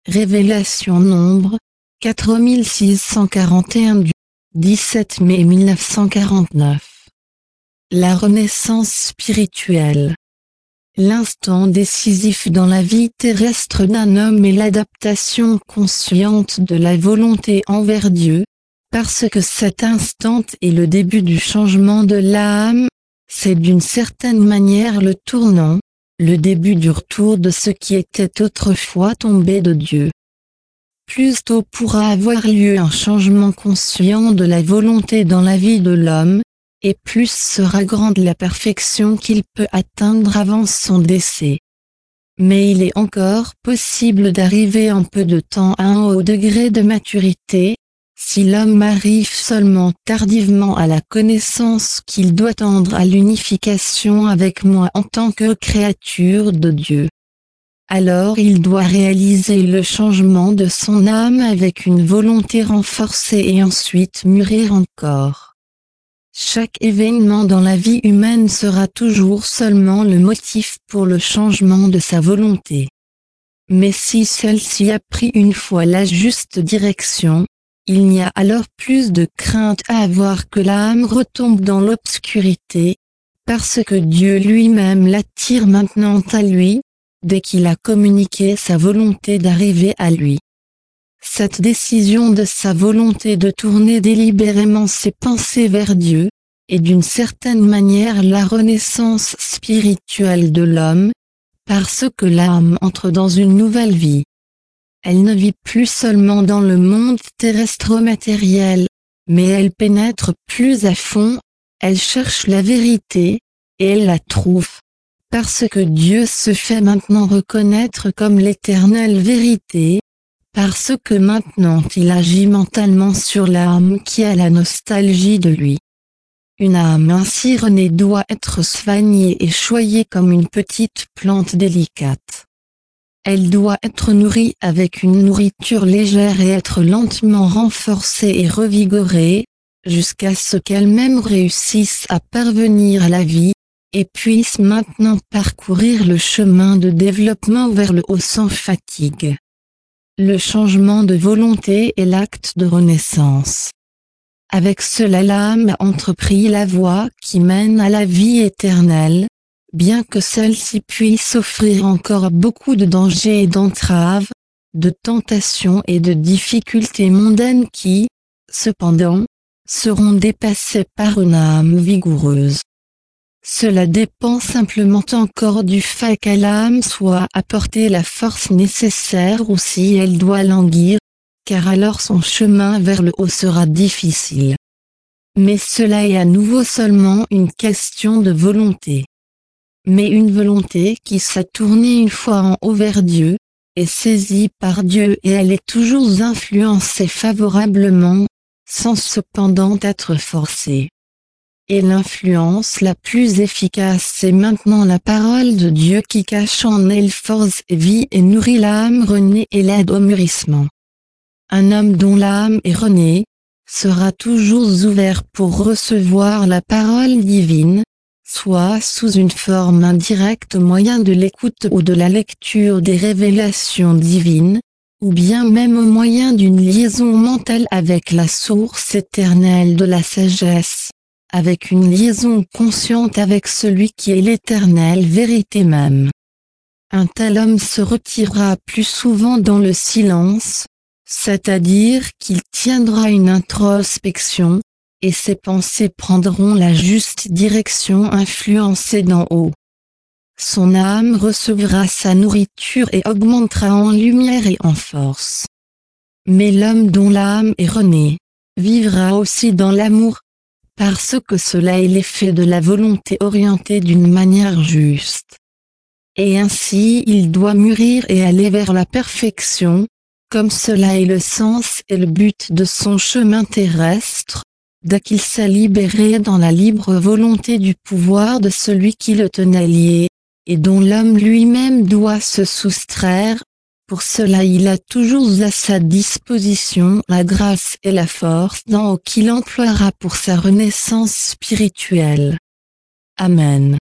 Révélation Nombre, 4641 du 17 mai 1949. La renaissance spirituelle. L'instant décisif dans la vie terrestre d'un homme est l'adaptation consciente de la volonté envers Dieu, parce que cet instant est le début du changement de l'âme, c'est d'une certaine manière le tournant, le début du retour de ce qui était autrefois tombé de Dieu. Plus tôt pourra avoir lieu un changement conscient de la volonté dans la vie de l'homme, et plus sera grande la perfection qu'il peut atteindre avant son décès. Mais il est encore possible d'arriver en peu de temps à un haut degré de maturité, si l'homme arrive seulement tardivement à la connaissance qu'il doit tendre à l'unification avec moi en tant que créature de Dieu. Alors il doit réaliser le changement de son âme avec une volonté renforcée et ensuite mûrir encore. Chaque événement dans la vie humaine sera toujours seulement le motif pour le changement de sa volonté. Mais si celle-ci a pris une fois la juste direction, il n'y a alors plus de crainte à avoir que l'âme retombe dans l'obscurité, parce que Dieu lui-même l'attire maintenant à lui, dès qu'il a communiqué sa volonté d'arriver à lui. Cette décision de sa volonté de tourner délibérément ses pensées vers Dieu, est d'une certaine manière la renaissance spirituelle de l'homme, parce que l'âme entre dans une nouvelle vie. Elle ne vit plus seulement dans le monde terrestre matériel, mais elle pénètre plus à fond, elle cherche la vérité, et elle la trouve, parce que Dieu se fait maintenant reconnaître comme l'éternelle vérité, parce que maintenant il agit mentalement sur l'âme qui a la nostalgie de lui. Une âme ainsi renée doit être soignée et choyée comme une petite plante délicate. Elle doit être nourrie avec une nourriture légère et être lentement renforcée et revigorée, jusqu'à ce qu'elle-même réussisse à parvenir à la vie, et puisse maintenant parcourir le chemin de développement vers le haut sans fatigue. Le changement de volonté est l'acte de renaissance. Avec cela l'âme a entrepris la voie qui mène à la vie éternelle, bien que celle-ci puisse offrir encore beaucoup de dangers et d'entraves, de tentations et de difficultés mondaines qui, cependant, seront dépassées par une âme vigoureuse. Cela dépend simplement encore du fait qu'à l'âme soit apportée la force nécessaire ou si elle doit languir, car alors son chemin vers le haut sera difficile. Mais cela est à nouveau seulement une question de volonté. Mais une volonté qui s'est tournée une fois en haut vers Dieu, est saisie par Dieu et elle est toujours influencée favorablement, sans cependant être forcée. Et l'influence la plus efficace est maintenant la parole de Dieu qui cache en elle force et vie et nourrit l'âme renée et l'aide au mûrissement. Un homme dont l'âme est renée, sera toujours ouvert pour recevoir la parole divine, soit sous une forme indirecte au moyen de l'écoute ou de la lecture des révélations divines, ou bien même au moyen d'une liaison mentale avec la source éternelle de la sagesse, avec une liaison consciente avec celui qui est l'éternelle vérité même. Un tel homme se retirera plus souvent dans le silence, c'est-à-dire qu'il tiendra une introspection, et ses pensées prendront la juste direction influencée d'en haut. Son âme recevra sa nourriture et augmentera en lumière et en force. Mais l'homme dont l'âme est renée, vivra aussi dans l'amour, parce que cela est l'effet de la volonté orientée d'une manière juste. Et ainsi il doit mûrir et aller vers la perfection, comme cela est le sens et le but de son chemin terrestre, dès qu'il s'est libéré dans la libre volonté du pouvoir de celui qui le tenait lié, et dont l'homme lui-même doit se soustraire. Pour cela il a toujours à sa disposition la grâce et la force d'en haut qu'il emploiera pour sa renaissance spirituelle. Amen.